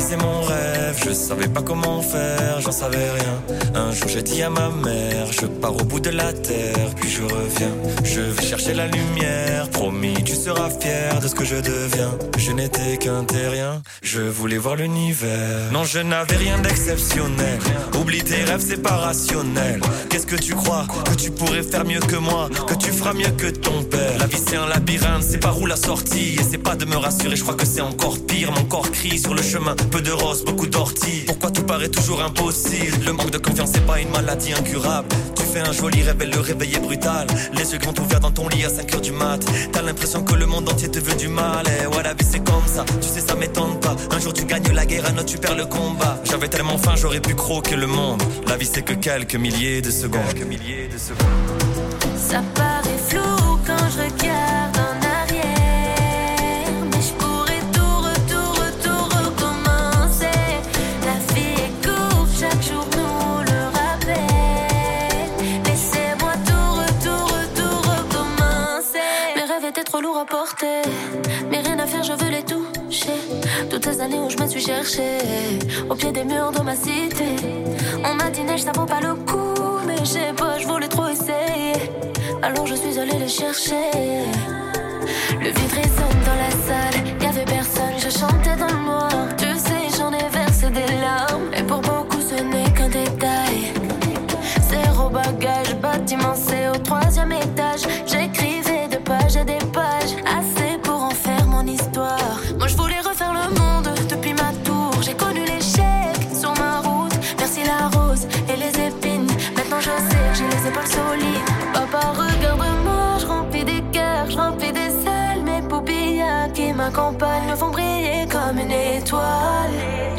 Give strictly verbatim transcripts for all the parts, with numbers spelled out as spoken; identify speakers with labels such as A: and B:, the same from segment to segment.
A: c'est mon rêve. Je savais pas comment faire, j'en savais rien. Un jour j'ai dit à ma mère, je pars au bout de la terre, puis je reviens. Je vais chercher la lumière, promis tu seras fier de ce que je deviens. Je n'étais qu'un terrien, je voulais voir l'univers. Non, je n'avais rien d'exceptionnel. Oublie tes rêves, c'est pas rationnel. Qu'est-ce que tu crois? Que tu pourrais faire mieux que moi? Que tu feras mieux que ton père? La vie c'est un labyrinthe, c'est par où la sortie? Et c'est pas de me rassurer, je crois que c'est encore pire. Mon corps crie sur le chemin, peu de roses, beaucoup d'orties. Pourquoi tout paraît toujours impossible? Le manque de confiance c'est pas une maladie incurable. Tu fais un joli rêve et le réveil est brutal. Les yeux grands ouverts dans ton lit à cinq heures du mat. T'as l'impression que le monde entier te veut du mal. Et ouais, la vie c'est comme ça, tu sais ça m'étonne pas. Un jour tu gagnes la guerre, un autre tu perds le combat. J'avais tellement faim, j'aurais pu croquer le monde. La vie c'est que quelques milliers de secondes. Quelques milliers de secondes.
B: Ça paraît flou quand je regarde en arrière, mais je pourrais tout, retour, retour, recommencer. La vie est courte, chaque jour nous le rappelle. Laissez-moi tout, retour, retour, recommencer. Mes rêves étaient trop lourds à porter, mais rien à faire, je veux les toucher. Toutes ces années où je me suis cherchée, au pied des murs de ma cité. On m'a dit neige, ça vaut pas le coup, mais je sais pas, je voulais trop essayer. Alors je suis allée les chercher. Le vide résonne dans la salle, y'avait personne, je chantais dans le noir. Tu sais, j'en ai versé des larmes, et pour beaucoup ce n'est qu'un détail. Zéro bagage, bâtiment c'est au troisième étage. J'écrivais des pages et des pages, assez pour en faire mon histoire. Moi je voulais refaire le monde depuis ma tour. J'ai connu l'échec sur ma route, merci la rose et les épines. Maintenant je sais que j'ai les épaules solides. Papa regarde-moi, je remplis des cœurs, je remplis des ailes. Mes paupillages qui m'accompagnent me font briller comme une étoile.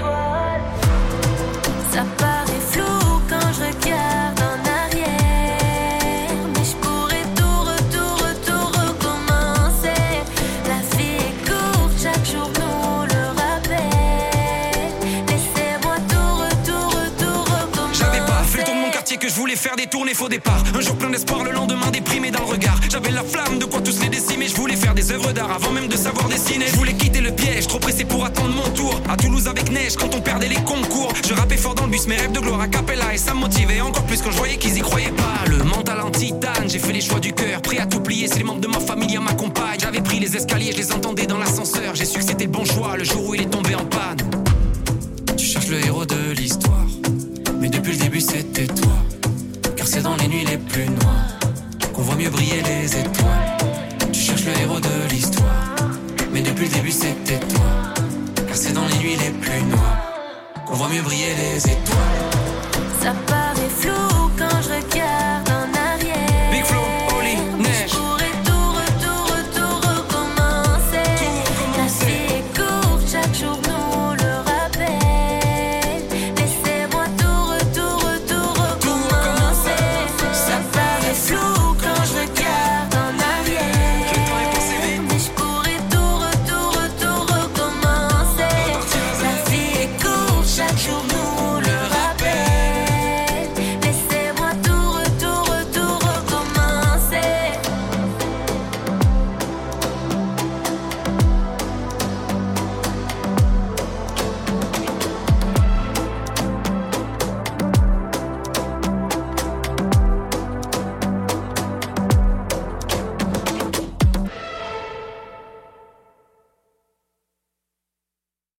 B: Ça paraît flou quand je regarde en arrière, mais je pourrais tout, retour, retour, recommencer. La vie est courte, chaque jour nous le rappelle. Laissez-moi tout, retour, retour, recommencer.
C: J'avais pas fait le tour de mon quartier que je voulais faire des tournées faux départ. Un jour plein d'espoir, le lendemain déprimé dans le regard. J'avais la flamme de quoi tous les décimer. Je voulais faire des œuvres d'art avant même de savoir dessiner. Je voulais quitter le piège, trop pressé pour attendre mon tour. À Toulouse avec neige quand on perdait les concours. Je rappais fort dans le bus, mes rêves de gloire a cappella. Et ça me motivait encore plus quand je voyais qu'ils y croyaient pas. Le mental en titane, j'ai fait les choix du cœur. Prêt à tout plier si les membres de ma famille m'accompagnent. J'avais pris les escaliers, je les entendais dans l'ascenseur. J'ai su que c'était le bon choix le jour où il est tombé en panne. Tu cherches le héros de l'histoire, mais depuis le début c'était toi. Car c'est dans les nuits les plus noires qu'on voit mieux briller les étoiles. Tu cherches le héros de l'histoire, mais depuis le début c'était toi. Car c'est dans les nuits les plus noires qu'on voit mieux briller les étoiles.
B: Ça paraît flou